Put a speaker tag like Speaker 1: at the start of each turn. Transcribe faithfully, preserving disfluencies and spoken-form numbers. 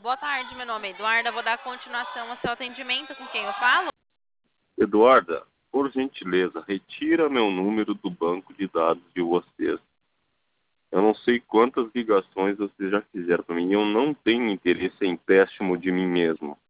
Speaker 1: Boa tarde, meu nome é Eduarda. Vou dar continuação ao seu atendimento. Com quem eu falo?
Speaker 2: Eduarda, por gentileza, retira meu número do banco de dados de vocês. Eu não sei quantas ligações vocês já fizeram para mim. Eu não tenho interesse em empréstimo de mim mesmo.